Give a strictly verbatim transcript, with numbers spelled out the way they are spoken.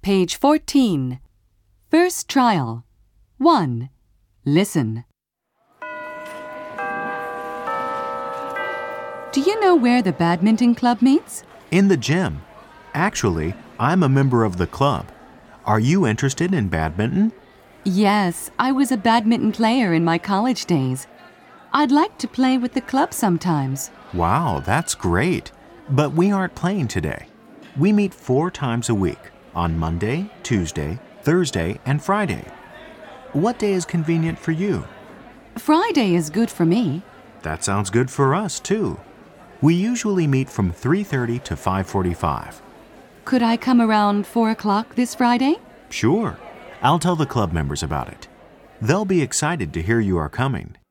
Page fourteen. First trial. one. Listen. Do you know where the badminton club meets? In the gym. Actually, I'm a member of the club. Are you interested in badminton? Yes, I was a badminton player in my college days. I'd like to play with the club sometimes. Wow, that's great. But we aren't playing today. We meet four times a week, on Monday, Tuesday, Thursday, and Friday. What day is convenient for you? Friday is good for me. That sounds good for us, too. We usually meet from three thirty to five forty-five. Could I come around four o'clock this Friday? Sure. I'll tell the club members about it. They'll be excited to hear you are coming.